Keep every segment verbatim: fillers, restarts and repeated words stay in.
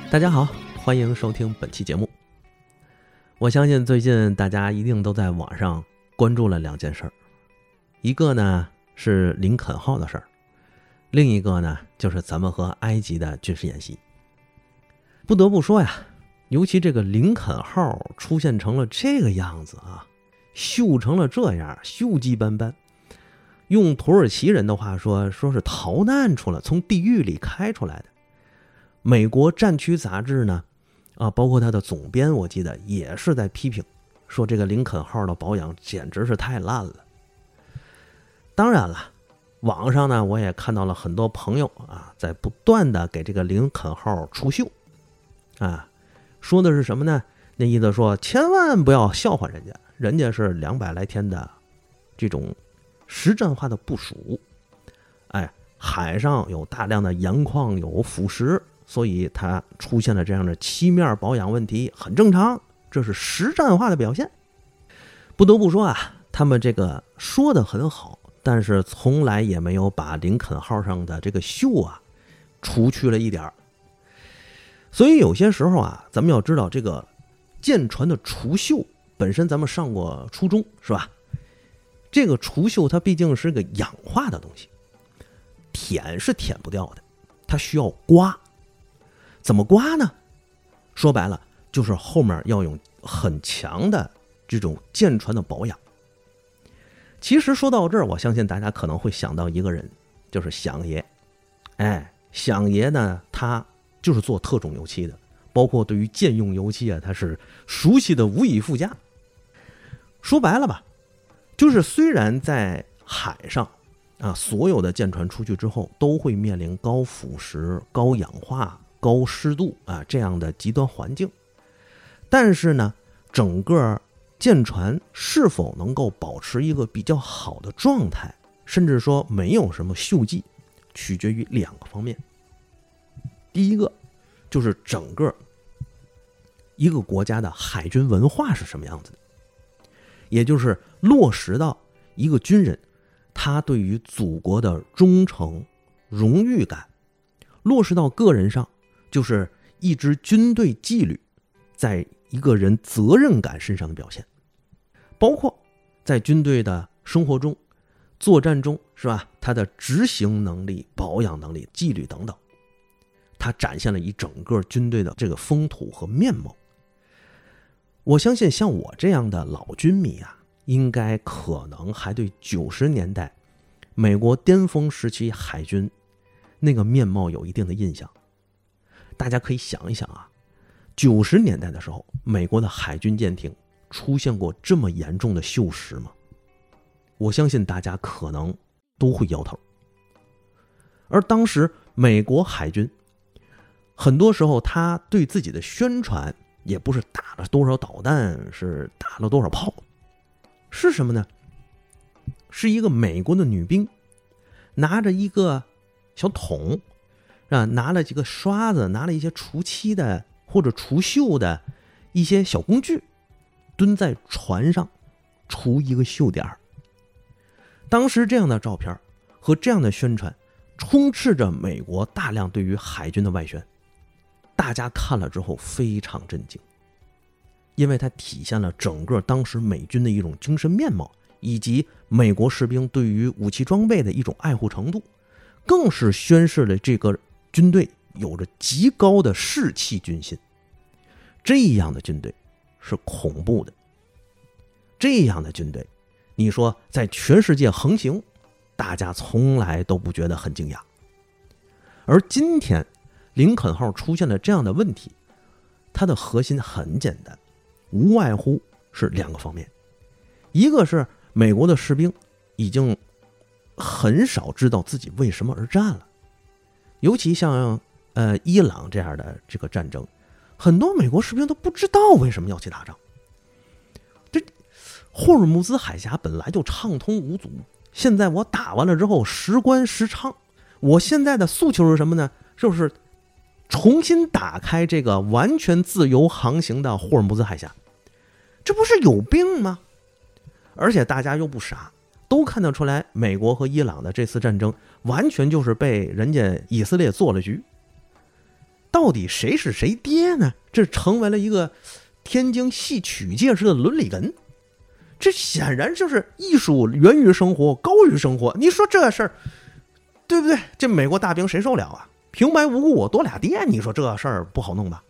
大家好，欢迎收听本期节目。我相信最近大家一定都在网上关注了两件事儿，一个呢是林肯号的事儿，另一个呢就是咱们和埃及的军事演习。不得不说呀，尤其这个林肯号出现成了这个样子啊，锈成了这样，锈迹斑斑。用土耳其人的话说，说是逃难出来，从地狱里开出来的。美国战区杂志呢，啊，包括他的总编，我记得也是在批评，说这个林肯号的保养简直是太烂了。当然了，网上呢，我也看到了很多朋友啊，在不断的给这个林肯号出秀，啊，说的是什么呢？那意思说，千万不要笑话人家，人家是两百来天的这种实战化的部署，哎，海上有大量的盐矿，有腐蚀。所以它出现了这样的漆面保养问题很正常，这是实战化的表现。不得不说啊，他们这个说的很好，但是从来也没有把林肯号上的这个锈啊除去了一点。所以有些时候啊，咱们要知道这个舰船的除锈本身，咱们上过初中是吧？这个除锈它毕竟是个氧化的东西，舔是舔不掉的，它需要刮。怎么刮呢？说白了就是后面要有很强的这种舰船的保养。其实说到这儿，我相信大家可能会想到一个人，就是响爷。哎，响爷呢，他就是做特种油漆的，包括对于舰用油漆啊，他是熟悉的无以复加。说白了吧，就是虽然在海上啊，所有的舰船出去之后都会面临高腐蚀、高氧化、高湿度啊这样的极端环境，但是呢，整个舰船是否能够保持一个比较好的状态，甚至说没有什么锈迹，取决于两个方面。第一个就是整个一个国家的海军文化是什么样子的，也就是落实到一个军人他对于祖国的忠诚、荣誉感，落实到个人上，就是一支军队纪律在一个人责任感身上的表现，包括在军队的生活中、作战中，是吧？他的执行能力、保养能力、纪律等等，他展现了一整个军队的这个风土和面貌。我相信像我这样的老军迷啊，应该可能还对九十年代美国巅峰时期海军那个面貌有一定的印象。大家可以想一想啊，九十年代的时候，美国的海军舰艇出现过这么严重的锈蚀吗？我相信大家可能都会摇头。而当时美国海军很多时候他对自己的宣传也不是打了多少导弹，是打了多少炮，是什么呢？是一个美国的女兵拿着一个小桶啊，拿了几个刷子，拿了一些除漆的或者除锈的一些小工具，蹲在船上除一个锈点。当时这样的照片和这样的宣传充斥着美国大量对于海军的外宣，大家看了之后非常震惊，因为它体现了整个当时美军的一种精神面貌，以及美国士兵对于武器装备的一种爱护程度，更是宣示了这个军队有着极高的士气军心。这样的军队是恐怖的，这样的军队你说在全世界横行，大家从来都不觉得很惊讶。而今天林肯号出现了这样的问题，它的核心很简单，无外乎是两个方面。一个是美国的士兵已经很少知道自己为什么而战了，尤其像呃伊朗这样的这个战争，很多美国士兵都不知道为什么要去打仗。这霍尔木兹海峡本来就畅通无阻，现在我打完了之后时关时畅，我现在的诉求是什么呢？就是重新打开这个完全自由航行的霍尔木兹海峡，这不是有病吗？而且大家又不傻，都看得出来美国和伊朗的这次战争完全就是被人家以色列做了局。 到底谁是谁爹呢？这成为了一个天津戏曲界式的伦理梗。这显然就是艺术源于生活，高于生活。你说这事儿，对不对？这美国大兵谁受了啊？平白无故我多俩爹，你说这事儿不好弄吧？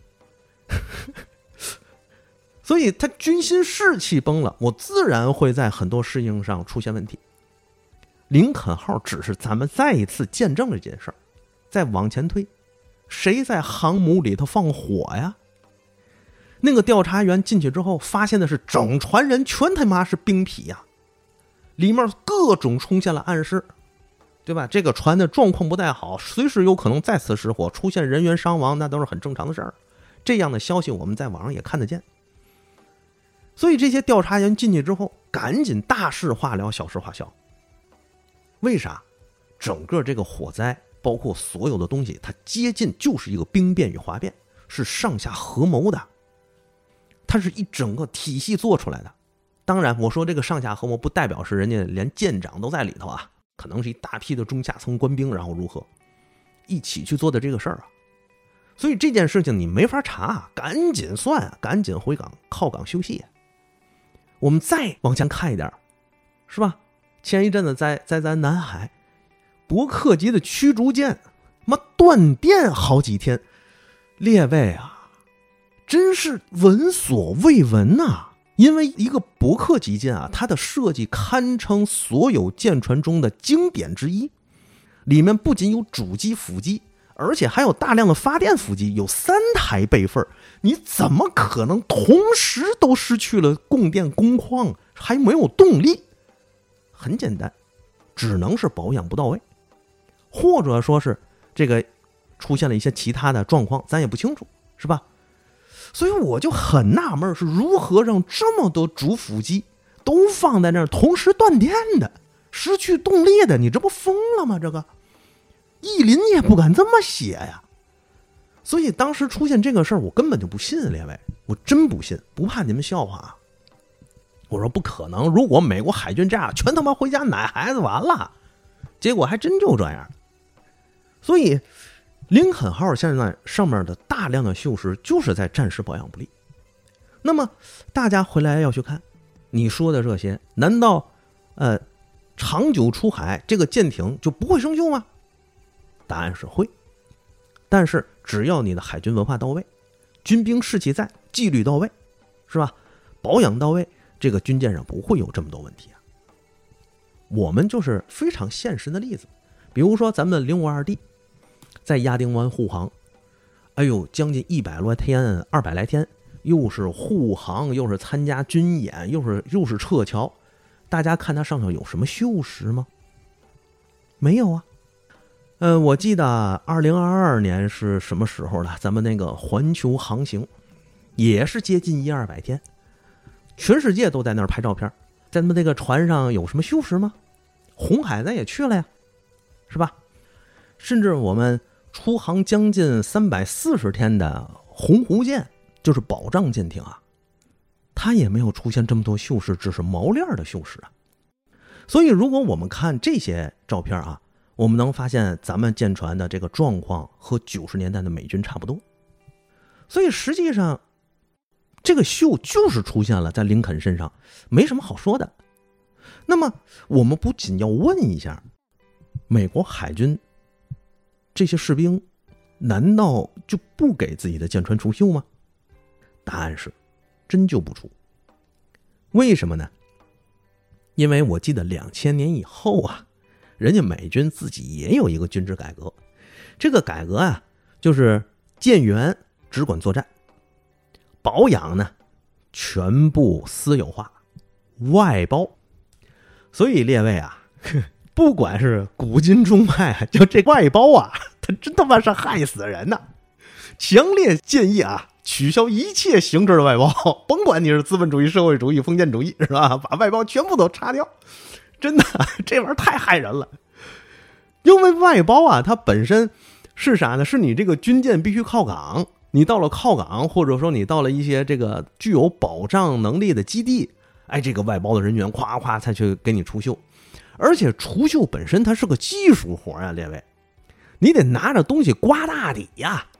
所以他军心士气崩了，我自然会在很多事情上出现问题。林肯号只是咱们再一次见证了这件事儿。再往前推，谁在航母里头放火呀？那个调查员进去之后，发现的是整船人全他妈是兵痞呀，里面各种出现了暗示，对吧？这个船的状况不太好，随时有可能再次失火，出现人员伤亡，那都是很正常的事儿。这样的消息我们在网上也看得见。所以这些调查员进去之后，赶紧大事化了，小事化小。为啥？整个这个火灾，包括所有的东西，它接近就是一个兵变与哗变，是上下合谋的，它是一整个体系做出来的。当然，我说这个上下合谋不代表是人家连舰长都在里头啊，可能是一大批的中下层官兵，然后如何一起去做的这个事儿啊。所以这件事情你没法查，赶紧算，赶紧回港靠港休息。我们再往前看一点，是吧？前一阵子在在咱南海，伯克级的驱逐舰，妈断电好几天，列位啊，真是闻所未闻呐、啊！因为一个伯克级舰啊，它的设计堪称所有舰船中的经典之一，里面不仅有主机、辅机，而且还有大量的发电辅机，有三台备份，你怎么可能同时都失去了供电工况，还没有动力？很简单，只能是保养不到位，或者说是这个出现了一些其他的状况，咱也不清楚，是吧？所以我就很纳闷，是如何让这么多主辅机都放在那儿同时断电的，失去动力的，你这不疯了吗？这个译林也不敢这么写呀。所以当时出现这个事儿，我根本就不信，列位，我真不信，不怕你们笑话啊。我说不可能，如果美国海军这样，全他妈回家奶孩子完了。结果还真就这样。所以林肯号现在上面的大量的锈蚀就是在战时保养不力。那么大家回来要去看，你说的这些，难道呃长久出海这个舰艇就不会生锈吗？答案是会，但是只要你的海军文化到位，军兵士气在，纪律到位，是吧？保养到位，这个军舰上不会有这么多问题啊。我们就是非常现实的例子，比如说咱们零五二 D 在亚丁湾护航，哎呦，将近一百来天，二百来天，又是护航，又是参加军演，又是又是撤侨，大家看它上头有什么锈蚀吗？没有啊。呃，我记得二零二二年是什么时候了？咱们那个环球航行也是接近一二百天，全世界都在那儿拍照片，咱们那个船上有什么锈蚀吗？红海咱也去了呀，是吧？甚至我们出航将近三百四十天的鸿鹄舰，就是保障舰艇啊，它也没有出现这么多锈蚀，只是锚链的锈蚀啊。所以如果我们看这些照片啊，我们能发现咱们舰船的这个状况和九十年代的美军差不多。所以实际上这个锈就是出现了在林肯身上，没什么好说的。那么我们不仅要问一下，美国海军这些士兵难道就不给自己的舰船除锈吗？答案是真就不除。为什么呢？因为我记得两千年以后啊，人家美军自己也有一个军制改革，这个改革啊，就是舰员只管作战，保养呢全部私有化，外包。所以列位啊，不管是古今中外，就这外包啊，它真他妈是害死人呐！强烈建议啊，取消一切形式的外包，甭管你是资本主义、社会主义、封建主义，是吧？把外包全部都擦掉，真的，这玩意儿太害人了。因为外包啊，它本身是啥呢？是你这个军舰必须靠港，你到了靠港，或者说你到了一些这个具有保障能力的基地，哎，这个外包的人员夸夸才去给你除锈。而且除锈本身它是个技术活啊，列位，你得拿着东西刮大底呀，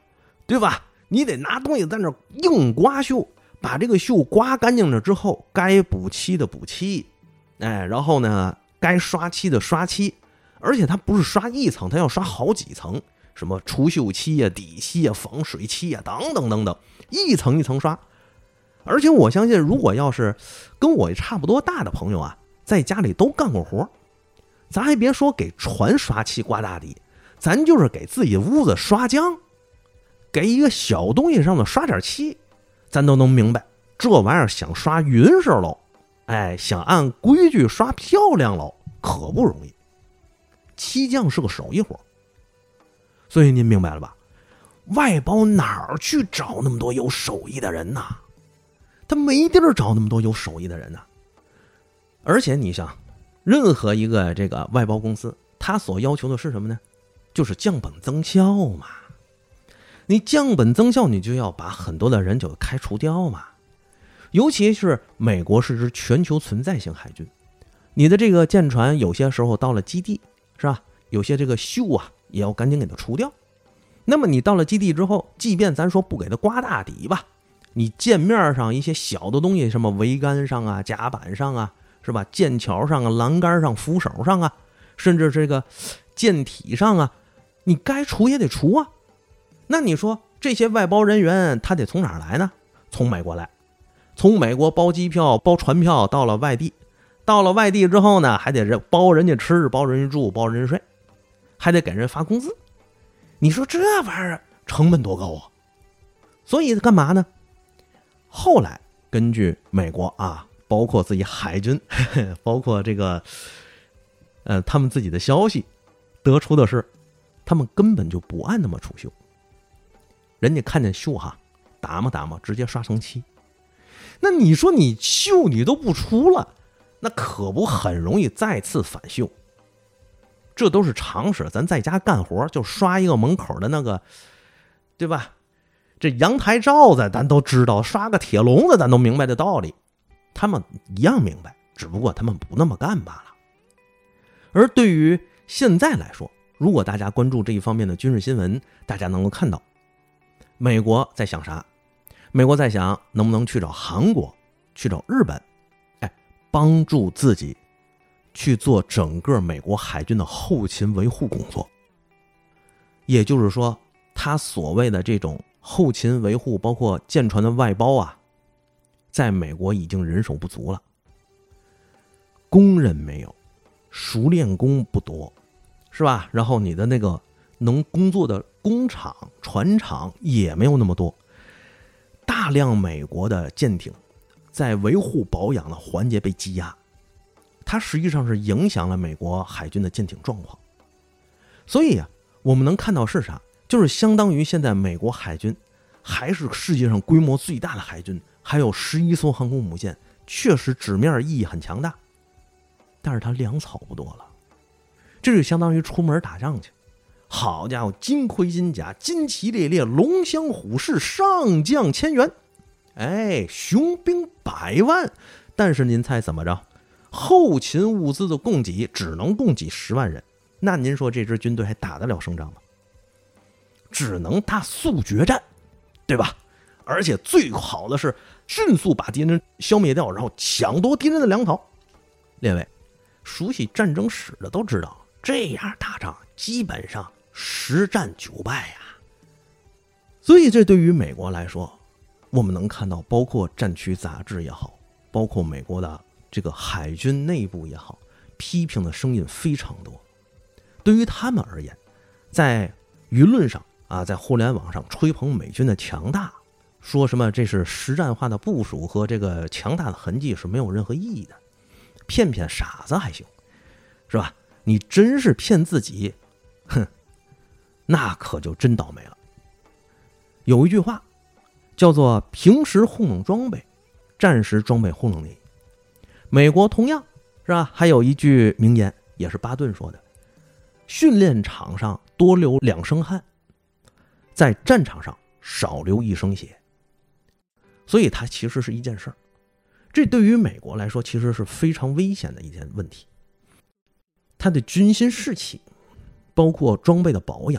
对吧？你得拿东西在那硬刮锈，把这个锈刮干净了之后，该补漆的补漆，哎，然后呢，该刷漆的刷漆，而且它不是刷一层，它要刷好几层，什么除锈漆呀、底漆呀、防水漆呀，等等等等，一层一层刷。而且我相信，如果要是跟我差不多大的朋友啊，在家里都干过活，咱还别说给船刷漆刮大底，咱就是给自己屋子刷浆，给一个小东西上头刷点漆，咱都能明白，这玩意儿想刷匀实喽，哎，想按规矩刷漂亮喽，可不容易。漆匠是个手艺活，所以您明白了吧？外包哪儿去找那么多有手艺的人呢？他没地儿找那么多有手艺的人呢。而且你想，任何一个这个外包公司，他所要求的是什么呢？就是降本增效嘛。你降本增效，你就要把很多的人就开除掉嘛。尤其是美国是支全球存在性海军，你的这个舰船有些时候到了基地，是吧？有些这个锈啊，也要赶紧给它除掉。那么你到了基地之后，即便咱说不给它刮大底吧，你舰面上一些小的东西，什么桅杆上啊、甲板上啊，是吧？剑桥上啊、栏杆上、扶手上啊，甚至这个舰体上啊，你该除也得除啊。那你说这些外包人员他得从哪儿来呢？从美国来，从美国包机票、包船票到了外地，到了外地之后呢，还得包人家吃、包人家住、包人家睡，还得给人发工资。你说这玩意儿成本多高啊？所以干嘛呢？后来根据美国啊，包括自己海军，呵呵包括这个呃他们自己的消息得出的是，他们根本就不按那么除锈。人家看见锈哈，打磨打磨，直接刷成漆。那你说你锈你都不除了，那可不很容易再次返锈。这都是常识，咱在家干活就刷一个门口的那个，对吧？这阳台罩子咱都知道，刷个铁笼子咱都明白的道理，他们一样明白，只不过他们不那么干罢了。而对于现在来说，如果大家关注这一方面的军事新闻，大家能够看到美国在想啥？美国在想能不能去找韩国，去找日本，哎，帮助自己去做整个美国海军的后勤维护工作。也就是说，他所谓的这种后勤维护，包括舰船的外包啊，在美国已经人手不足了，工人没有，熟练工不多，是吧？然后你的那个能工作的工厂、船厂也没有那么多，大量美国的舰艇在维护保养的环节被积压，它实际上是影响了美国海军的舰艇状况。所以啊，我们能看到是啥？就是相当于现在美国海军还是世界上规模最大的海军，还有十一艘航空母舰，确实纸面意义很强大，但是它粮草不多了。这就相当于出门打仗去，好家伙，金盔金甲，金旗猎猎，龙骧虎视，上将千员，哎，雄兵百万。但是您猜怎么着？后勤物资的供给只能供给十万人，那您说这支军队还打得了胜仗吗？只能打速决战，对吧？而且最好的是迅速把敌人消灭掉，然后抢夺敌人的粮草。列位，熟悉战争史的都知道，这样打仗基本上十战九败呀。所以这对于美国来说，我们能看到，包括战区杂志也好，包括美国的这个海军内部也好，批评的声音非常多。对于他们而言，在舆论上啊，在互联网上吹捧美军的强大，说什么这是实战化的部署和这个强大的痕迹是没有任何意义的，骗骗傻子还行，是吧？你真是骗自己，哼，那可就真倒霉了。有一句话叫做平时糊弄装备，战时装备糊弄你。美国同样是吧？还有一句名言，也是巴顿说的，训练场上多流两升汗，在战场上少流一升血。所以它其实是一件事儿，这对于美国来说其实是非常危险的一件问题。它的军心士气，包括装备的保养，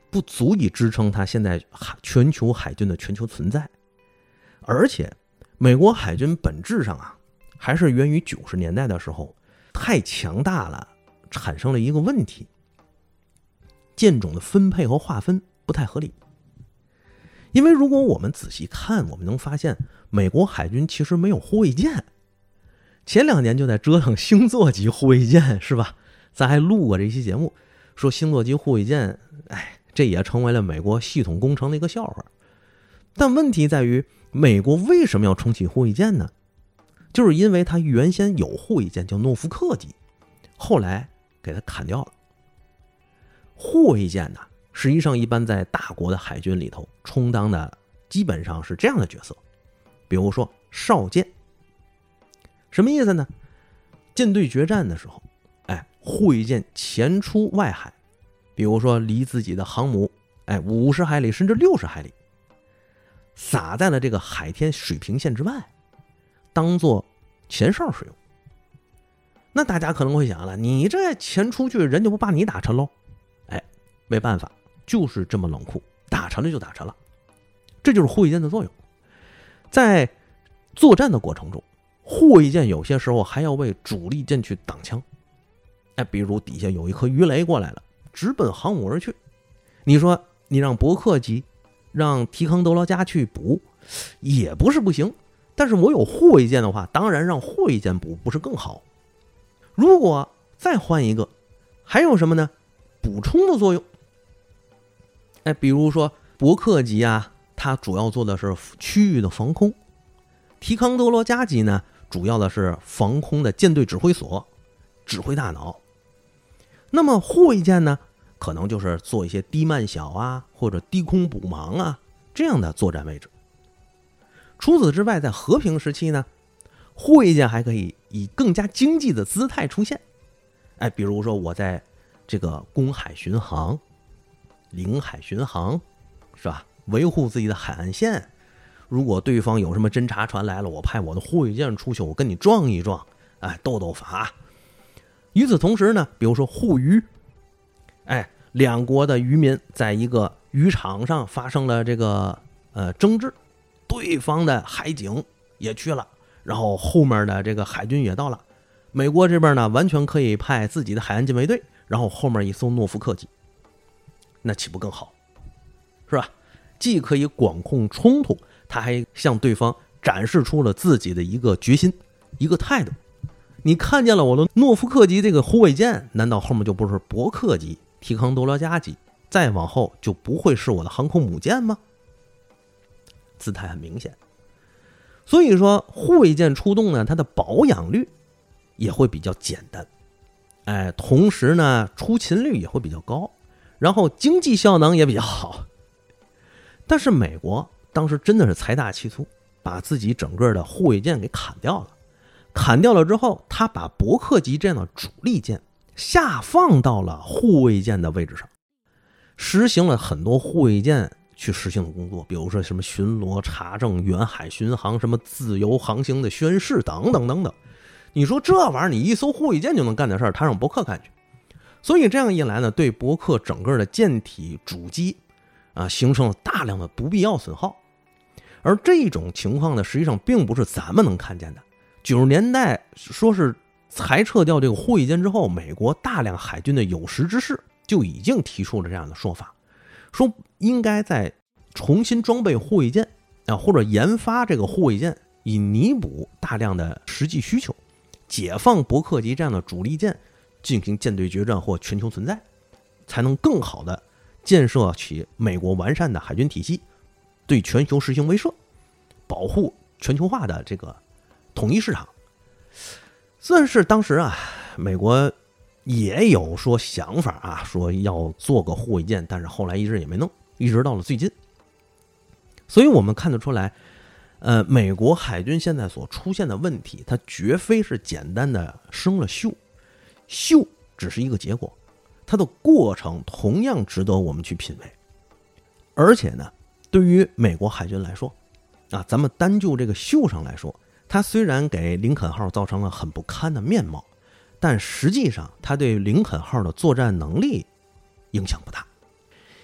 不足以支撑它现在全球海军的全球存在。而且美国海军本质上啊，还是源于九十年代的时候太强大了，产生了一个问题，舰种的分配和划分不太合理。因为如果我们仔细看，我们能发现美国海军其实没有护卫舰，前两年就在折腾星座级护卫舰，是吧？咱还录过这期节目，说星座级护卫舰，哎，这也成为了美国系统工程的一个笑话。但问题在于，美国为什么要重启护卫舰呢？就是因为它原先有护卫舰叫诺福克级，后来给它砍掉了。护卫舰呢，实际上一般在大国的海军里头充当的基本上是这样的角色，比如说哨舰。什么意思呢？舰队决战的时候，哎，护卫舰前出外海，比如说离自己的航母哎五十海里甚至六十海里，撒在了这个海天水平线之外，当做前哨使用。那大家可能会想了，你这前出去人就不把你打沉喽？哎，没办法，就是这么冷酷，打沉了就打沉了。这就是护卫舰的作用。在作战的过程中，护卫舰有些时候还要为主力舰去挡枪。哎，比如底下有一颗鱼雷过来了，直奔航母而去。你说你让伯克级，让提康德罗加去补，也不是不行。但是我有护卫舰的话，当然让护卫舰补不是更好？如果再换一个，还有什么呢？补充的作用。哎，比如说伯克级啊，它主要做的是区域的防空；提康德罗加级呢，主要的是防空的舰队指挥所，指挥大脑。那么护卫舰呢，可能就是做一些低慢小啊，或者低空补盲啊这样的作战位置。除此之外，在和平时期呢，护卫舰还可以以更加经济的姿态出现。哎，比如说我在这个公海巡航、领海巡航，是吧？维护自己的海岸线。如果对方有什么侦察船来了，我派我的护卫舰出去，我跟你撞一撞，哎，斗斗法。与此同时呢，比如说护渔，哎，两国的渔民在一个渔场上发生了这个呃争执，对方的海警也去了，然后后面的这个海军也到了，美国这边呢完全可以派自己的海岸禁卫队，然后后面一艘诺福克级，那岂不更好？是吧？既可以管控冲突，他还向对方展示出了自己的一个决心，一个态度。你看见了我的诺福克级这个护卫舰，难道后面就不是伯克级、提康德罗加级，再往后就不会是我的航空母舰吗？姿态很明显。所以说护卫舰出动呢，它的保养率也会比较简单，哎，同时呢出勤率也会比较高，然后经济效能也比较好。但是美国当时真的是财大气粗，把自己整个的护卫舰给砍掉了。砍掉了之后，他把伯克级这样的主力舰下放到了护卫舰的位置上，实行了很多护卫舰去实行的工作，比如说什么巡逻、查证、远海巡航、什么自由航行的宣示等等等等。你说这玩意儿，你一艘护卫舰就能干的事儿，他让伯克干去。所以这样一来呢，对伯克整个的舰体主机啊，形成了大量的不必要损耗。而这种情况呢，实际上并不是咱们能看见的。九十年代说是裁撤掉这个护卫舰之后，美国大量海军的有识之士就已经提出了这样的说法，说应该在重新装备护卫舰啊，或者研发这个护卫舰，以弥补大量的实际需求，解放伯克级这样的主力舰，进行舰队决战或全球存在，才能更好的建设起美国完善的海军体系，对全球实行威慑，保护全球化的这个统一市场。算是当时啊，美国也有说想法啊，说要做个护卫舰，但是后来一直也没弄，一直到了最近。所以我们看得出来，呃，美国海军现在所出现的问题，它绝非是简单的生了锈，锈只是一个结果，它的过程同样值得我们去品味。而且呢，对于美国海军来说啊，咱们单就这个锈上来说，它虽然给林肯号造成了很不堪的面貌，但实际上它对林肯号的作战能力影响不大。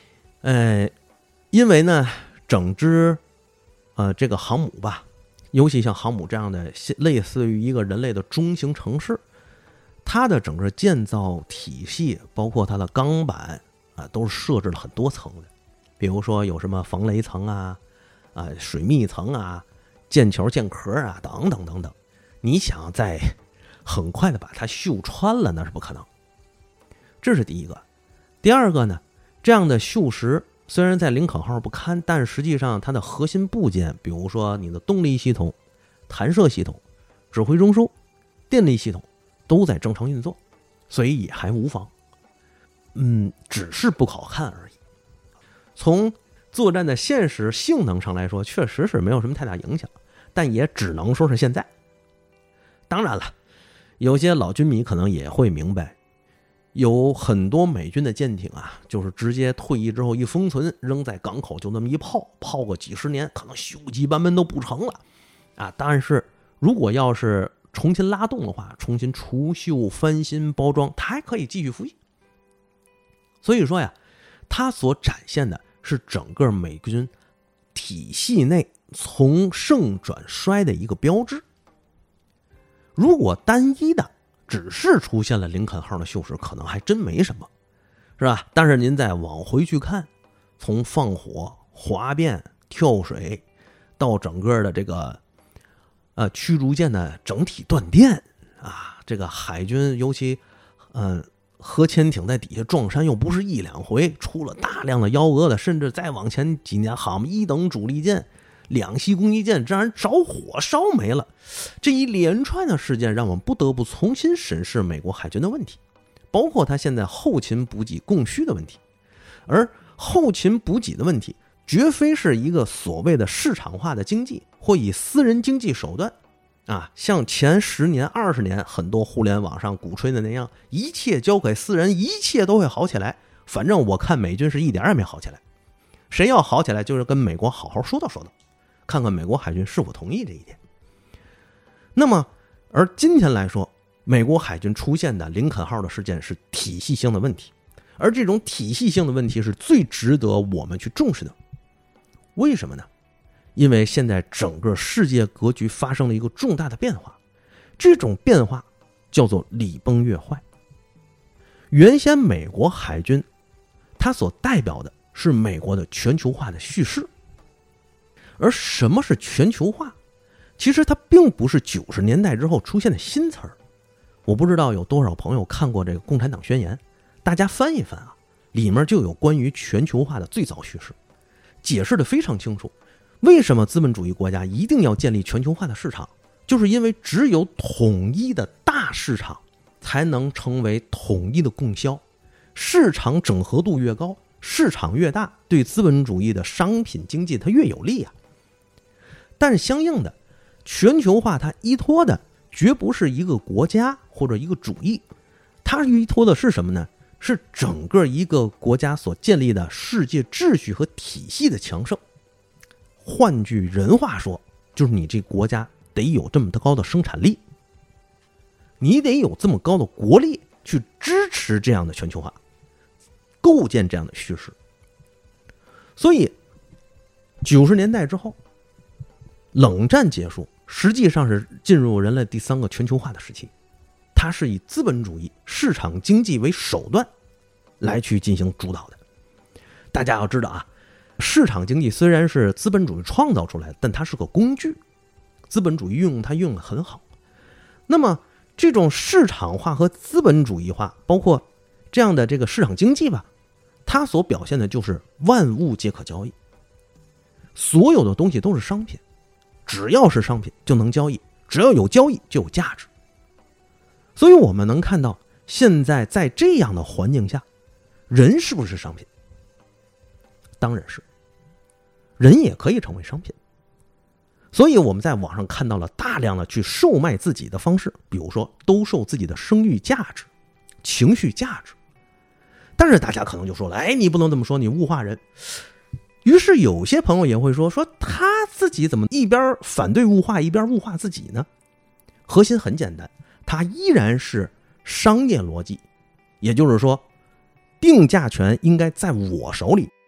呃，因为呢，整支呃这个航母吧，尤其像航母这样的类似于一个人类的中型城市，它的整个建造体系，包括它的钢板啊，都是设置了很多层的。比如说有什么防雷层啊、啊水密层啊、舰球舰壳啊等等等等。你想再很快的把它绣穿了，那是不可能。这是第一个。第二个呢，这样的锈蚀虽然在林肯号不堪，但实际上它的核心部件，比如说你的动力系统、弹射系统、指挥中枢、电力系统都在正常运作，所以也还无妨。嗯，只是不好看而已。从作战的现实性能上来说，确实是没有什么太大影响，但也只能说是现在。当然了，有些老军迷可能也会明白，有很多美军的舰艇啊，就是直接退役之后一封存，扔在港口就那么一泡，泡个几十年，可能锈迹斑斑都不成了啊。但是如果要是重新拉动的话，重新除锈、翻新、包装，它还可以继续服役。所以说呀，它所展现的是整个美军体系内从盛转衰的一个标志。如果单一的只是出现了林肯号的锈蚀，可能还真没什么，是吧？但是您再往回去看，从放火、哗变、跳水，到整个的这个呃驱逐舰的整体断电啊，这个海军尤其嗯、呃、核潜艇在底下撞山又不是一两回，出了大量的幺蛾子，甚至再往前几年，好嘛，一等主力舰、两栖攻击舰竟然着火烧没了。这一连串的事件让我们不得不重新审视美国海军的问题，包括它现在后勤补给供需的问题。而后勤补给的问题绝非是一个所谓的市场化的经济或以私人经济手段啊，像前十年二十年很多互联网上鼓吹的那样，一切交给私人，一切都会好起来。反正我看美军是一点也没好起来，谁要好起来就是跟美国好好说道说道，看看美国海军是否同意这一点。那么而今天来说，美国海军出现的林肯号的事件是体系性的问题，而这种体系性的问题是最值得我们去重视的。为什么呢？因为现在整个世界格局发生了一个重大的变化，这种变化叫做礼崩乐坏。原先美国海军它所代表的是美国的全球化的叙事，而什么是全球化？其实它并不是九十年代之后出现的新词儿。我不知道有多少朋友看过这个《共产党宣言》，大家翻一翻啊，里面就有关于全球化的最早叙事，解释的非常清楚。为什么资本主义国家一定要建立全球化的市场？就是因为只有统一的大市场才能成为统一的供销，市场整合度越高，市场越大，对资本主义的商品经济它越有利啊。但相应的，全球化它依托的绝不是一个国家或者一个主义，它依托的是什么呢？是整个一个国家所建立的世界秩序和体系的强盛。换句人话说，就是你这国家得有这么高的生产力，你得有这么高的国力去支持这样的全球化，构建这样的叙事。所以九十年代之后，冷战结束，实际上是进入人类第三个全球化的时期，它是以资本主义市场经济为手段来去进行主导的。大家要知道啊，市场经济虽然是资本主义创造出来的，但它是个工具，资本主义运用它运用得很好。那么这种市场化和资本主义化，包括这样的这个市场经济吧，它所表现的就是万物皆可交易，所有的东西都是商品，只要是商品就能交易，只要有交易就有价值。所以我们能看到，现在在这样的环境下，人是不是商品？当然是，人也可以成为商品。所以我们在网上看到了大量的去售卖自己的方式，比如说兜售自己的声誉价值、情绪价值。但是大家可能就说了，哎，你不能这么说，你物化人。于是有些朋友也会说，说他自己怎么一边反对物化，一边物化自己呢？核心很简单，它依然是商业逻辑，也就是说，定价权应该在我手里，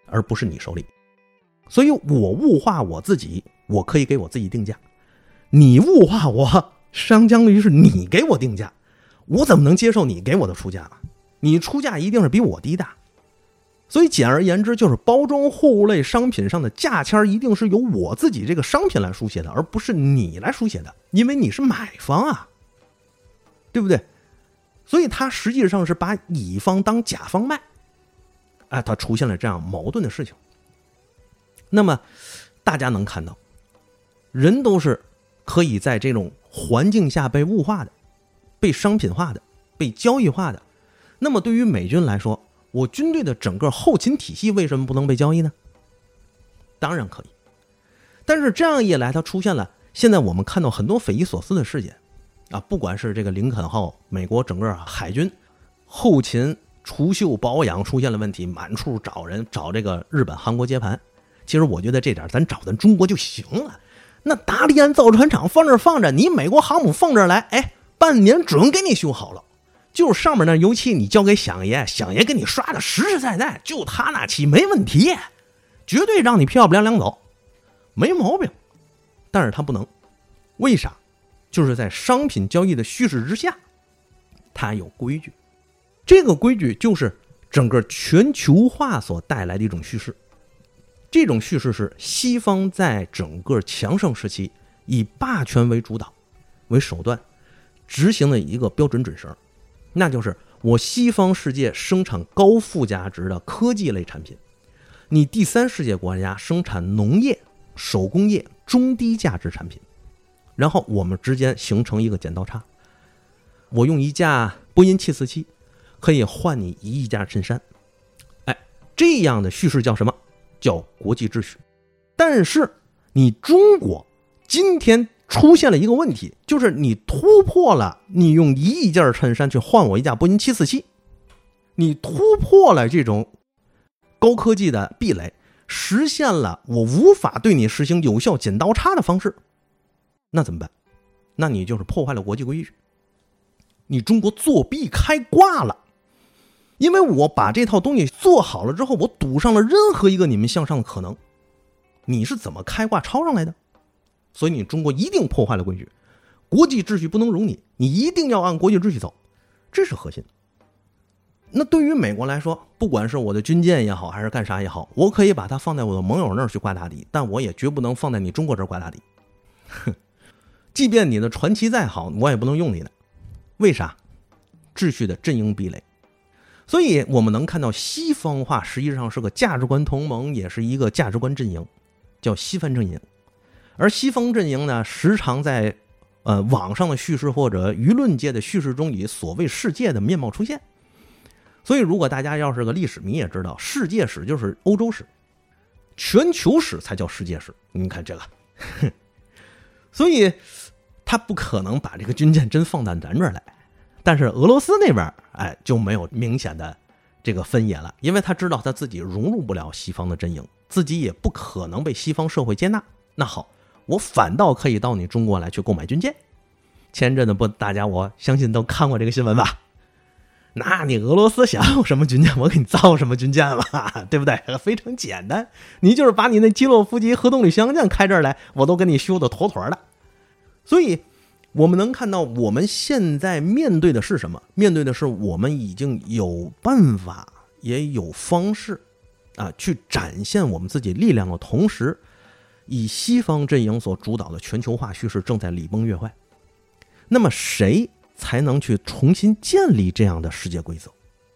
而不是你手里。所以我物化我自己，我可以给我自己定价，你物化我，相当于是你给我定价，我怎么能接受你给我的出价呢？你出价一定是比我低的。所以简而言之，就是包装货物类商品上的价签一定是由我自己这个商品来书写的，而不是你来书写的，因为你是买方啊，对不对？所以它实际上是把乙方当甲方卖，哎，它出现了这样矛盾的事情。那么大家能看到，人都是可以在这种环境下被物化的，被商品化的，被交易化的。那么对于美军来说，我军队的整个后勤体系为什么不能被交易呢？当然可以，但是这样一来，它出现了现在我们看到很多匪夷所思的事件啊，不管是这个林肯号，美国整个海军后勤除锈保养出现了问题，满处找人找这个日本、韩国接盘。其实我觉得这点咱找咱中国就行了。那达利安造船厂放这儿放着，你美国航母放这儿来，哎，半年准给你修好了。就是上面那油漆你交给响爷，响爷给你刷的实实在在，就他那漆没问题，绝对让你漂漂亮亮走，没毛病。但是他不能，为啥？就是在商品交易的叙事之下，它有规矩。这个规矩就是整个全球化所带来的一种叙事。这种叙事是西方在整个强盛时期以霸权为主导为手段执行的一个标准准绳，那就是我西方世界生产高附加值的科技类产品，你第三世界国家生产农业、手工业中低价值产品，然后我们之间形成一个剪刀差，我用一架波音七四七可以换你一亿件衬衫，哎，这样的叙事叫什么？叫国际秩序。但是你中国今天出现了一个问题，就是你突破了你用一亿件衬衫去换我一架波音七四七，你突破了这种高科技的壁垒，实现了我无法对你实行有效剪刀差的方式，那怎么办？那你就是破坏了国际规矩，你中国作弊开挂了。因为我把这套东西做好了之后，我堵上了任何一个你们向上的可能，你是怎么开挂抄上来的？所以你中国一定破坏了规矩，国际秩序不能容你，你一定要按国际秩序走，这是核心。那对于美国来说，不管是我的军舰也好，还是干啥也好，我可以把它放在我的盟友那儿去挂大底，但我也绝不能放在你中国这儿挂大底。即便你的传奇再好，我也不能用你的。为啥？秩序的阵营壁垒。所以我们能看到西方化实际上是个价值观同盟，也是一个价值观阵营，叫西方阵营。而西方阵营呢，时常在呃网上的叙事或者舆论界的叙事中以所谓世界的面貌出现。所以如果大家要是个历史迷也知道，世界史就是欧洲史，全球史才叫世界史。你看这个所以他不可能把这个军舰真放到咱这儿来。但是俄罗斯那边哎就没有明显的这个分野了，因为他知道他自己融入不了西方的阵营，自己也不可能被西方社会接纳。那好，我反倒可以到你中国来去购买军舰。前阵子不，大家我相信都看过这个新闻吧？那你俄罗斯想要什么军舰，我给你造什么军舰吧，对不对？非常简单，你就是把你那基洛夫级核动力巡洋舰开这儿来，我都给你修的妥妥的。所以我们能看到我们现在面对的是什么？面对的是我们已经有办法也有方式啊，去展现我们自己力量的同时，以西方阵营所主导的全球化叙事正在礼崩乐坏。那么谁才能去重新建立这样的世界规则？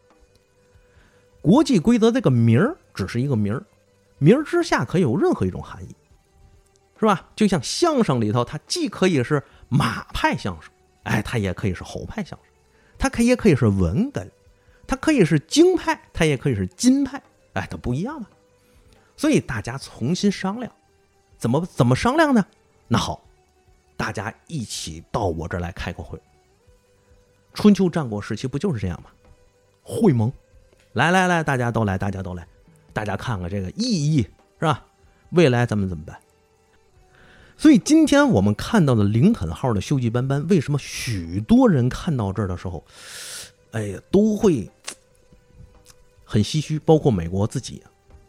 国际规则这个名儿只是一个名儿，名儿之下可以有任何一种含义，是吧？就像相声里头，它既可以是马派相声，哎，它也可以是猴派相声，它可以也可以是文哏，它可以是京派，它也可以是金派，哎，它不一样嘛。所以大家重新商量，怎么怎么商量呢？那好，大家一起到我这儿来开个会。春秋战国时期不就是这样吗？会盟，来来来，大家都来，大家都来，大家看看这个意义是吧？未来咱们怎么办？所以今天我们看到的林肯号的锈迹斑斑，为什么许多人看到这儿的时候，哎呀，都会很唏嘘，包括美国自己，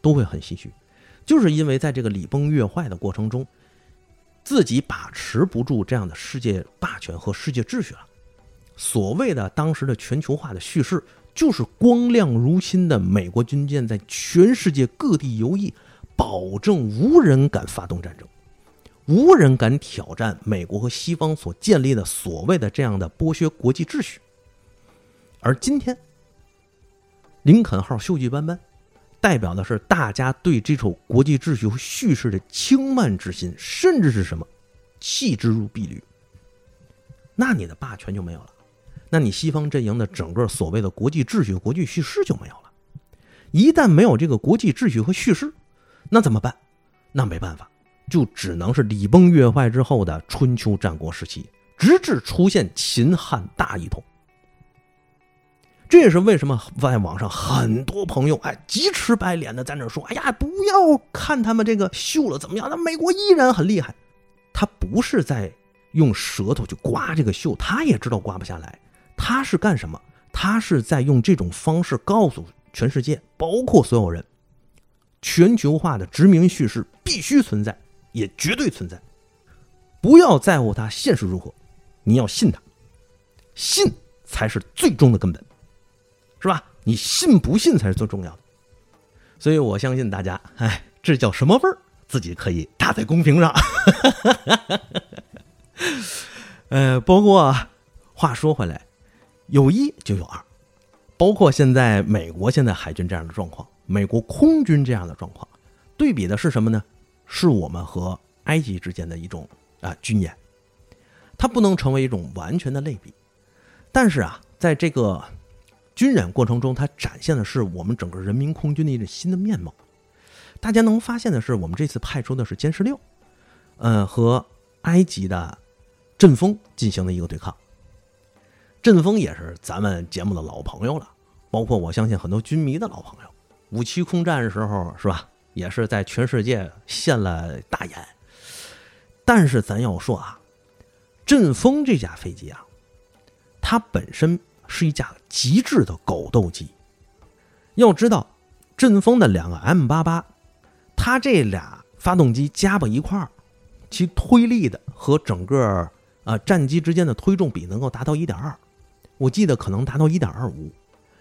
都会很唏嘘，就是因为在这个礼崩乐坏的过程中，自己把持不住这样的世界霸权和世界秩序了。所谓的当时的全球化的叙事，就是光亮如新的美国军舰在全世界各地游弋，保证无人敢发动战争，无人敢挑战美国和西方所建立的所谓的这样的剥削国际秩序。而今天林肯号锈迹斑斑，代表的是大家对这种国际秩序和叙事的轻慢之心，甚至是什么弃之如敝履。那你的霸权就没有了，那你西方阵营的整个所谓的国际秩序、国际叙事就没有了。一旦没有这个国际秩序和叙事，那怎么办？那没办法，就只能是礼崩乐坏之后的春秋战国时期，直至出现秦汉大一统。这也是为什么在网上很多朋友哎急赤白脸的在那说，哎呀，不要看他们这个秀了怎么样，那美国依然很厉害。他不是在用舌头去刮这个秀，他也知道刮不下来。他是干什么？他是在用这种方式告诉全世界，包括所有人，全球化的殖民叙事必须存在，也绝对存在。不要在乎它现实如何，你要信它，信才是最终的根本，是吧？你信不信才是最重要的。所以我相信大家，哎，这叫什么味儿？自己可以打在公屏上。呃，包括话说回来，有一就有二，包括现在美国现在海军这样的状况，美国空军这样的状况，对比的是什么呢？是我们和埃及之间的一种啊军演，它不能成为一种完全的类比，但是啊，在这个军演过程中，它展现的是我们整个人民空军的一种新的面貌。大家能发现的是，我们这次派出的是歼十六，呃，和埃及的阵风进行了一个对抗。阵风也是咱们节目的老朋友了，包括我相信很多军迷的老朋友。五七空战的时候，是吧？也是在全世界现了大眼。但是咱要说啊，阵风这架飞机啊，它本身是一架极致的狗斗机。要知道，阵风的两个 M 八八，它这俩发动机加到一块儿，其推力的和整个呃战机之间的推重比能够达到 一点二， 我记得可能达到 一点二五。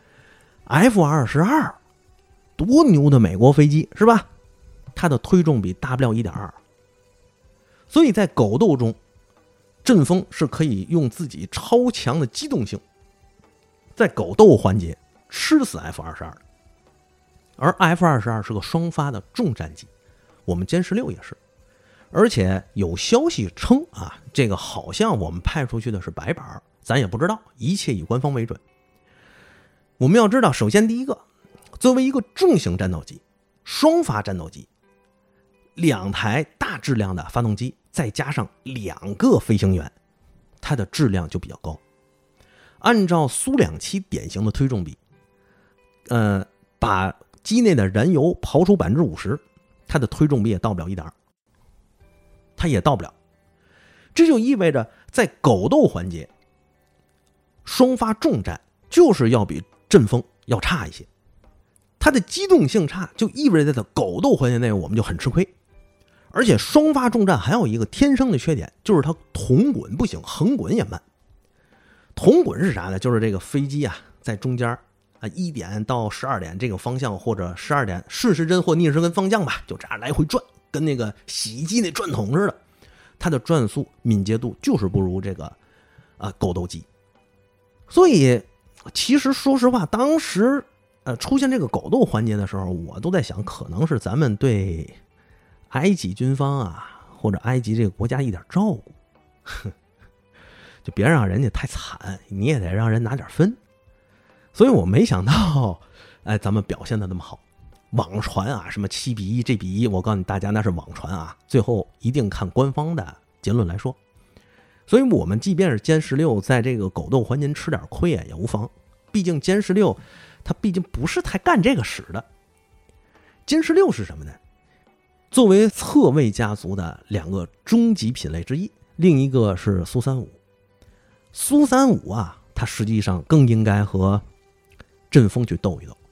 F 二十二 多牛的美国飞机是吧？它的推重比大不了 一点二。 所以在狗斗中，阵风是可以用自己超强的机动性在狗斗环节吃死 F 二十二。而 F 二十二 是个双发的重战机，我们歼十六也是。而且有消息称啊，这个好像我们派出去的是白板，咱也不知道，一切以官方为准。我们要知道，首先第一个，作为一个重型战斗机，双发战斗机，两台大质量的发动机，再加上两个飞行员，它的质量就比较高。按照苏两七典型的推重比，呃，把机内的燃油刨出 百分之五十， 它的推重比也到不了 一点二， 它也到不了。这就意味着在狗斗环节，双发重战就是要比阵风要差一些。它的机动性差，就意味着在狗斗环节内我们就很吃亏。而且双发重战还有一个天生的缺点，就是它同滚不行，横滚也慢。同滚是啥呢？就是这个飞机啊，在中间啊，一点到十二点这个方向，或者十二点顺时针或逆时针方向吧，就这样来回转，跟那个洗衣机那转筒似的。它的转速敏捷度就是不如这个啊狗斗机。所以其实说实话，当时呃出现这个狗斗环节的时候，我都在想，可能是咱们对埃及军方啊，或者埃及这个国家一点照顾，就别让人家太惨，你也得让人拿点分。所以我没想到，哎，咱们表现的那么好。网传啊，什么七比一、这比一，我告诉你大家那是网传啊，最后一定看官方的结论来说。所以我们即便是歼十六在这个狗斗环节吃点亏也无妨，毕竟歼十六它毕竟不是太干这个使的。歼十六是什么呢？作为侧卫家族的两个终极品类之一，另一个是苏三五。苏三五啊，它实际上更应该和阵风去斗一斗，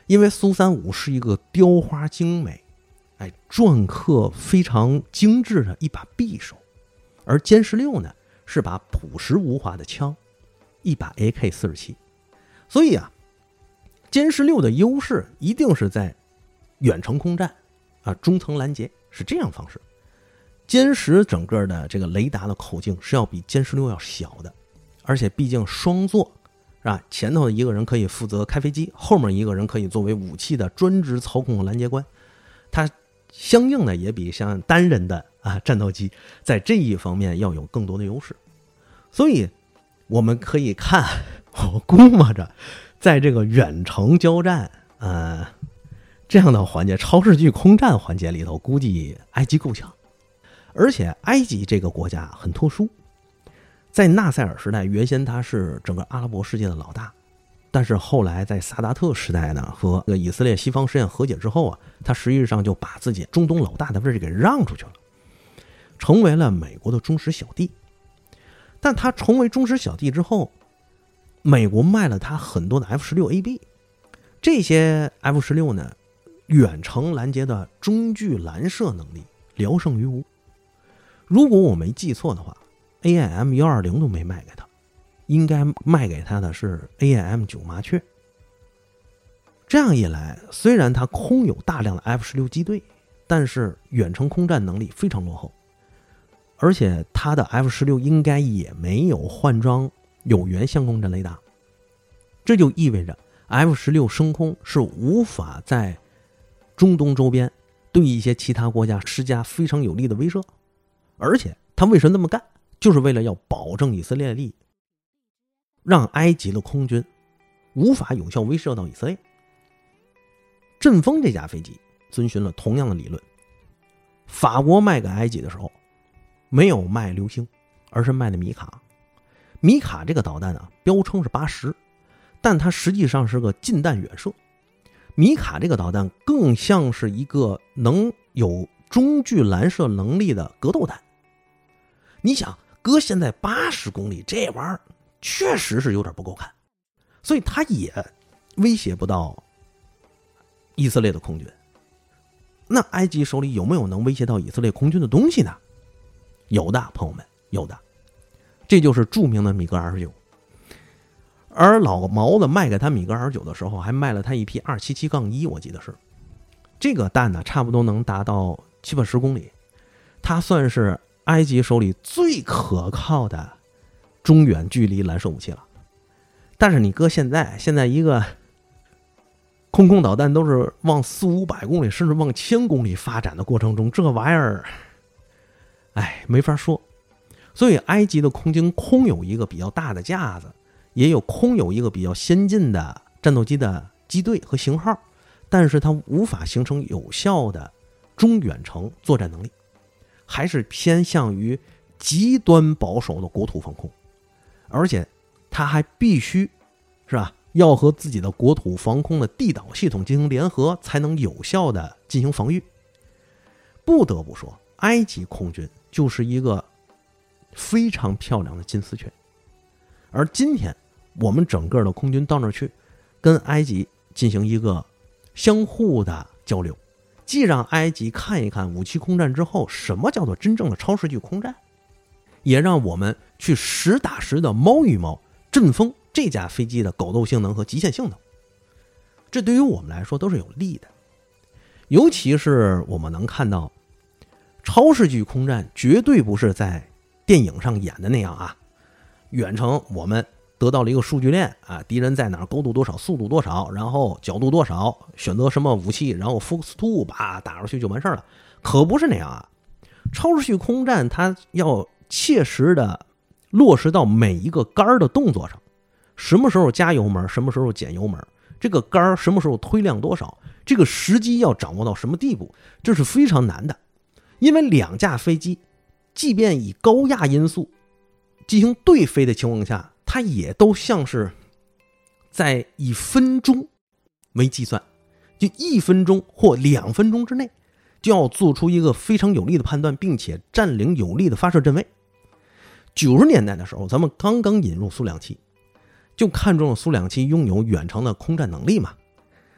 因为苏三五是一个雕花精美，哎，篆刻非常精致的一把匕首，而歼十六呢是把朴实无华的枪，一把 A K 四十七。所以啊，歼十六的优势一定是在远程空战啊，中层拦截，是这样方式。歼十整个的这个雷达的口径是要比歼十六要小的，而且毕竟双座啊，前头的一个人可以负责开飞机，后面一个人可以作为武器的专职操控拦截官，它相应的也比像单人的啊战斗机在这一方面要有更多的优势。所以我们可以看，我估摸着在这个远程交战呃这样的环节，超视距空战环节里头，估计埃及够呛。而且埃及这个国家很特殊，在纳赛尔时代，原先他是整个阿拉伯世界的老大，但是后来在萨达特时代呢，和以色列西方实验和解之后啊，他实际上就把自己中东老大的位置给让出去了，成为了美国的忠实小弟。但他成为忠实小弟之后，美国卖了他很多的 F 十六 A B， 这些 F 十六呢，远程拦截的中距拦射能力聊胜于无。如果我没记错的话， A I M 一二零 都没卖给他，应该卖给他的是 A I M 九 麻雀。这样一来，虽然他空有大量的 F 十六 机队，但是远程空战能力非常落后，而且他的 F 十六 应该也没有换装有源相控阵雷达，这就意味着 F 十六 升空是无法在中东周边对一些其他国家施加非常有力的威慑。而且他为什么那么干，就是为了要保证以色列利益，让埃及的空军无法有效威慑到以色列。阵风这架飞机遵循了同样的理论，法国卖给埃及的时候没有卖流星，而是卖的米卡。米卡这个导弹啊，标称是八十，但它实际上是个近弹远射。米卡这个导弹更像是一个能有中距拦射能力的格斗弹。你想，搁现在八十公里，这玩意儿确实是有点不够看，所以它也威胁不到以色列的空军。那埃及手里有没有能威胁到以色列空军的东西呢？有的，朋友们，有的。这就是著名的米格二十九。而老毛子卖给他米格二十九的时候，还卖了他一批二七七一，我记得是这个弹呢，差不多能达到七八十公里，它算是埃及手里最可靠的中远距离拦射武器了。但是你搁现在，现在一个空空导弹都是往四五百公里，甚至往千公里发展的过程中，这玩意儿，哎，没法说。所以埃及的空军空有一个比较大的架子，也有空有一个比较先进的战斗机的机队和型号，但是它无法形成有效的中远程作战能力，还是偏向于极端保守的国土防空。而且它还必须是吧，要和自己的国土防空的地导系统进行联合，才能有效的进行防御。不得不说，埃及空军就是一个非常漂亮的金丝雀。而今天我们整个的空军到那儿去，跟埃及进行一个相互的交流，既让埃及看一看武器空战之后什么叫做真正的超视距空战，也让我们去实打实的猫一猫阵风这架飞机的狗斗性能和极限性能。这对于我们来说都是有利的。尤其是我们能看到超视距空战绝对不是在电影上演的那样啊，远程我们得到了一个数据链啊，敌人在哪儿，高度多少，速度多少，然后角度多少，选择什么武器，然后 Focus 二把打出去就完事儿了。可不是那样啊，超视距空战它要切实的落实到每一个杆的动作上，什么时候加油门，什么时候减油门，这个杆什么时候推量多少，这个时机要掌握到什么地步，这是非常难的。因为两架飞机即便以高压因素进行对飞的情况下，它也都像是在以分钟为计算，就一分钟或两分钟之内就要做出一个非常有力的判断，并且占领有利的发射阵位。九十年代的时候，咱们刚刚引入苏两七，就看中了苏两七拥有远程的空战能力嘛。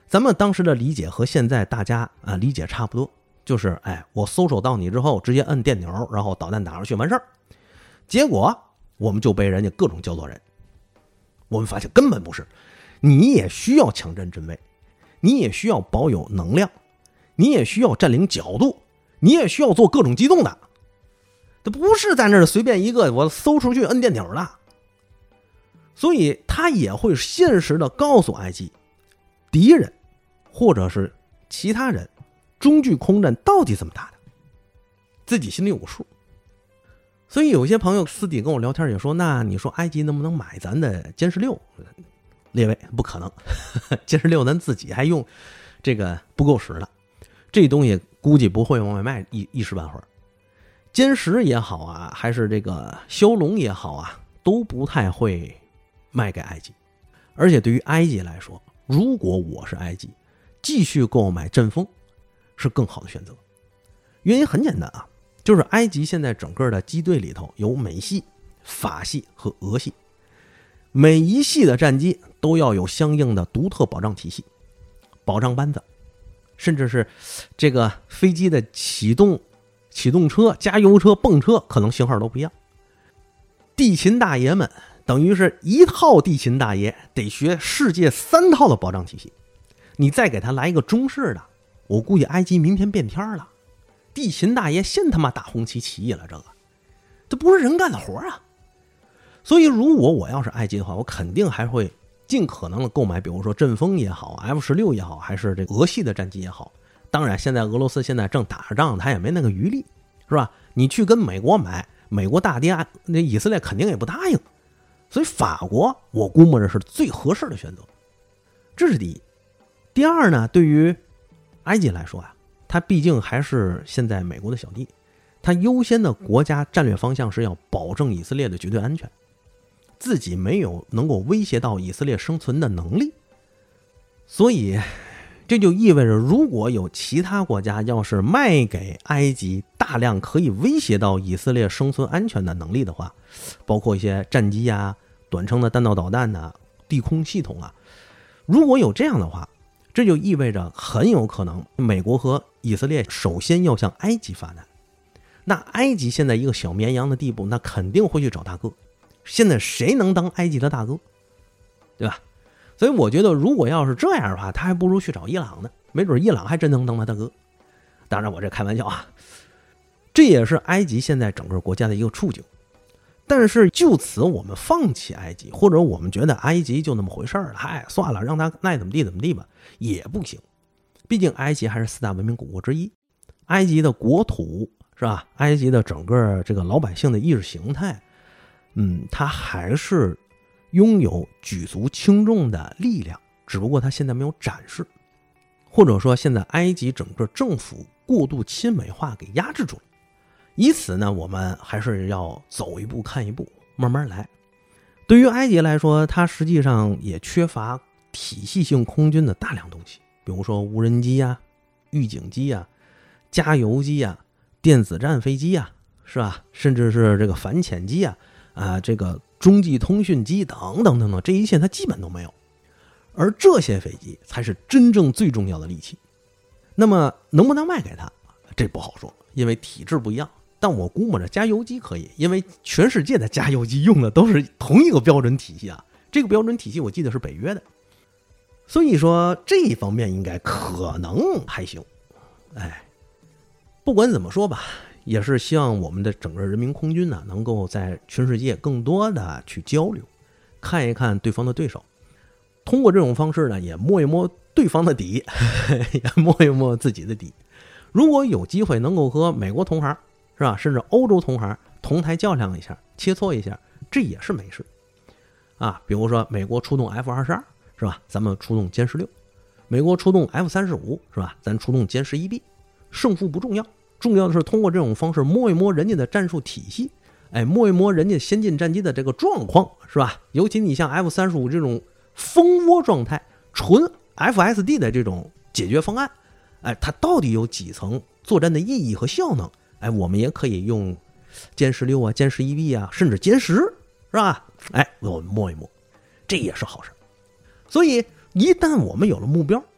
咱们当时的理解和现在大家啊理解差不多，就是哎，我搜索到你之后，直接摁电钮，然后导弹打上去完事儿。结果我们就被人家各种教唆人。我们发现根本不是，你也需要强占阵位，你也需要保有能量，你也需要占领角度，你也需要做各种机动的。这不是在那儿随便一个我搜出去摁电钮的。所以他也会现实的告诉埃及，敌人或者是其他人中距空战到底怎么打的，自己心里有个数。所以有些朋友私底跟我聊天也说，那你说埃及能不能买咱的歼十六？列位不可能，歼十六咱自己还用这个不够使的，这东西估计不会往外卖一一时半会儿。歼十也好啊，还是这个枭龙也好啊，都不太会卖给埃及。而且对于埃及来说，如果我是埃及，继续购买阵风是更好的选择。原因很简单啊，就是埃及现在整个的机队里头有美系、法系和俄系，每一系的战机都要有相应的独特保障体系、保障班子，甚至是这个飞机的启动、启动车、加油车、泵车可能型号都不一样。地勤大爷们等于是一套地勤大爷得学世界三套的保障体系，你再给他来一个中式的，我估计埃及明天变天了。地勤大爷先他妈打红旗起义了，这个这不是人干的活啊！所以如果我要是埃及的话，我肯定还会尽可能的购买，比如说阵风也好 F 十六 也好，还是这俄系的战机也好。当然现在俄罗斯现在正打着仗，他也没那个余力，是吧？你去跟美国买，美国大爹那以色列肯定也不答应。所以法国我估摸着是最合适的选择，这是第一。第二呢，对于埃及来说啊，他毕竟还是现在美国的小弟，他优先的国家战略方向是要保证以色列的绝对安全，自己没有能够威胁到以色列生存的能力。所以这就意味着，如果有其他国家要是卖给埃及大量可以威胁到以色列生存安全的能力的话，包括一些战机啊、短程的弹道导弹啊、地空系统啊，如果有这样的话，这就意味着很有可能美国和以色列首先要向埃及发难。那埃及现在一个小绵羊的地步，那肯定会去找大哥。现在谁能当埃及的大哥，对吧？所以我觉得如果要是这样的话，他还不如去找伊朗呢，没准伊朗还真能当他大哥。当然我这开玩笑啊，这也是埃及现在整个国家的一个处境。但是就此我们放弃埃及，或者我们觉得埃及就那么回事了，嗨，算了，让他爱怎么地怎么地吧，也不行。毕竟埃及还是四大文明古国之一，埃及的国土是吧？埃及的整个这个老百姓的意识形态，嗯，它还是拥有举足轻重的力量，只不过它现在没有展示，或者说现在埃及整个政府过度亲美化给压制住了。以此呢，我们还是要走一步看一步，慢慢来。对于埃及来说，它实际上也缺乏体系性空军的大量东西，比如说无人机啊、预警机啊、加油机啊、电子战飞机啊，是吧？甚至是这个反潜机啊、啊这个中继通讯机等等等等，这一切它基本都没有。而这些飞机才是真正最重要的利器。那么能不能卖给他，这不好说，因为体制不一样。但我估摸着加油机可以，因为全世界的加油机用的都是同一个标准体系啊。这个标准体系我记得是北约的，所以说这一方面应该可能还行。哎，不管怎么说吧，也是希望我们的整个人民空军呢，能够在全世界更多的去交流，看一看对方的对手，通过这种方式呢，也摸一摸对方的底，也摸一摸自己的底。如果有机会能够和美国同行是吧，甚至欧洲同行同台较量一下，切磋一下，这也是美事啊。比如说美国出动 F 二十二 是吧，咱们出动歼十六，美国出动 F 三十五 是吧，咱出动歼十一 B， 胜负不重要，重要的是通过这种方式摸一摸人家的战术体系，哎，摸一摸人家先进战机的这个状况是吧？尤其你像 F 三十五 这种蜂窝状态纯 F S D 的这种解决方案，哎，它到底有几层作战的意义和效能？哎，我们也可以用歼十六啊、歼十一 B 啊，甚至歼十，是吧？哎，我们摸一摸，这也是好事。所以一旦我们有了目标，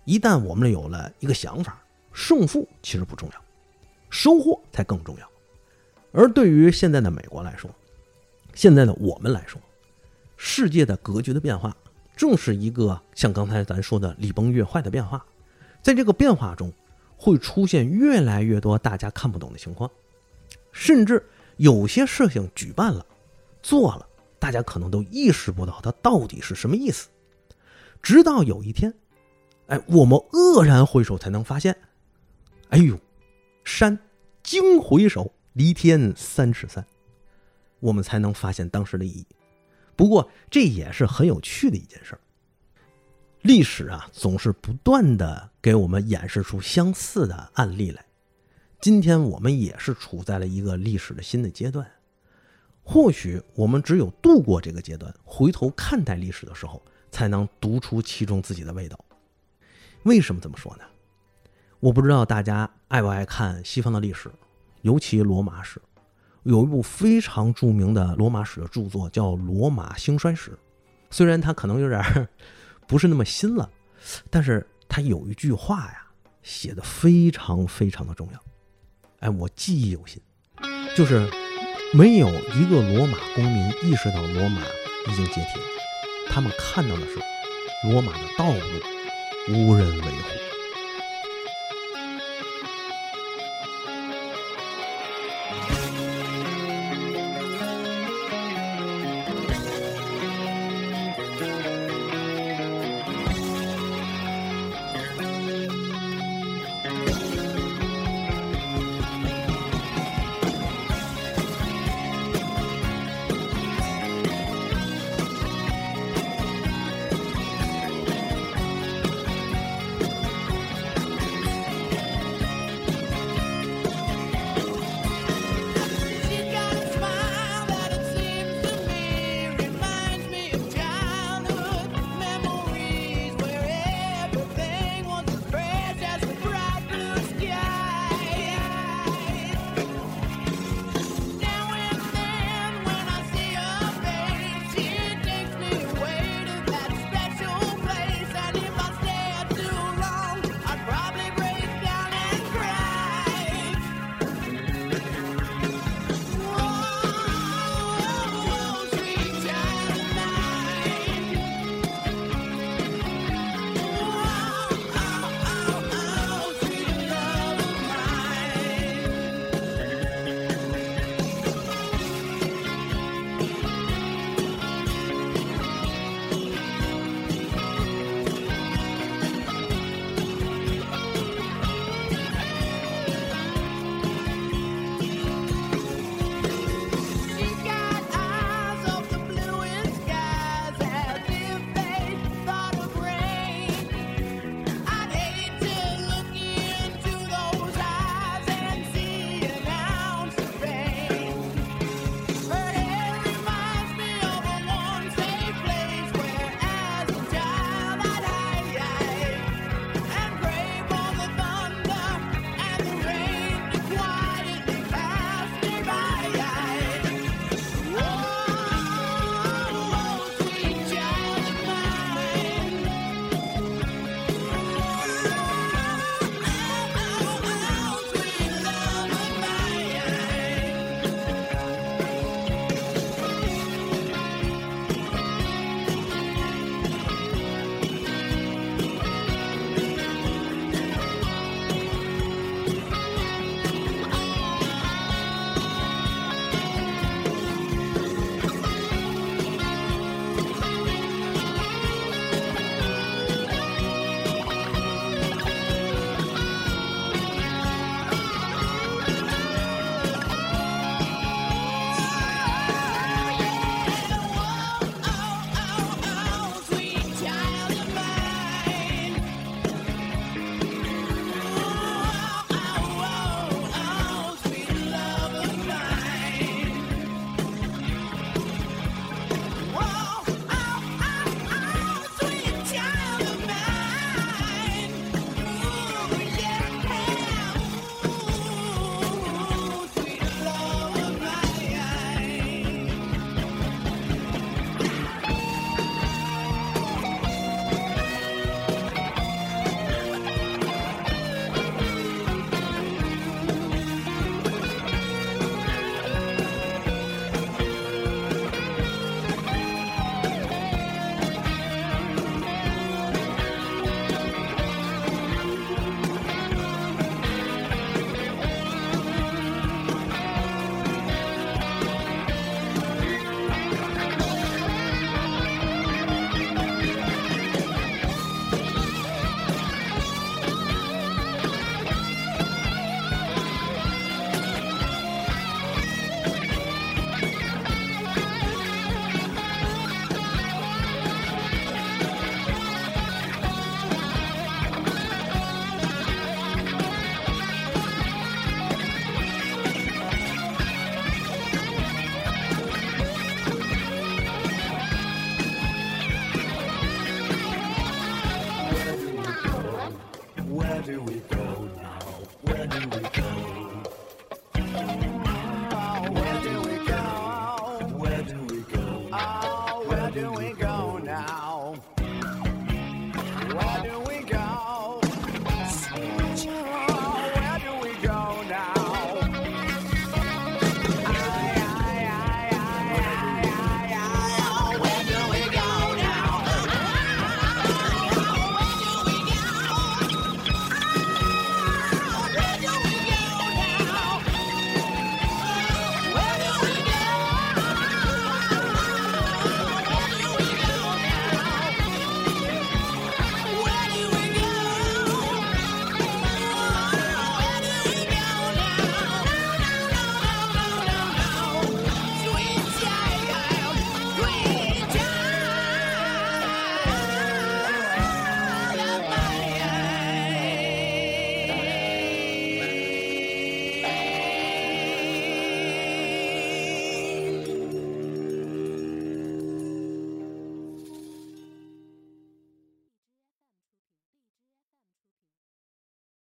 一旦我们有了一个想法，胜负其实不重要，收获才更重要。而对于现在的美国来说，现在的我们来说，世界的格局的变化正是一个像刚才咱说的礼崩乐坏的变化。在这个变化中会出现越来越多大家看不懂的情况，甚至有些事情举办了做了，大家可能都意识不到它到底是什么意思。直到有一天，哎，我们愕然回首才能发现，哎呦，山惊回首，离天三尺三，我们才能发现当时的意义。不过这也是很有趣的一件事。历史啊，总是不断的给我们演示出相似的案例来。今天我们也是处在了一个历史的新的阶段，或许我们只有度过这个阶段，回头看待历史的时候，才能读出其中自己的味道。为什么这么说呢？我不知道大家爱不爱看西方的历史，尤其罗马史。有一部非常著名的罗马史的著作叫《罗马兴衰史》，虽然它可能有点不是那么新了，但是它有一句话呀，写的非常非常的重要。哎，我记忆犹新，就是没有一个罗马公民意识到罗马已经解体了，他们看到的是罗马的道路无人维护。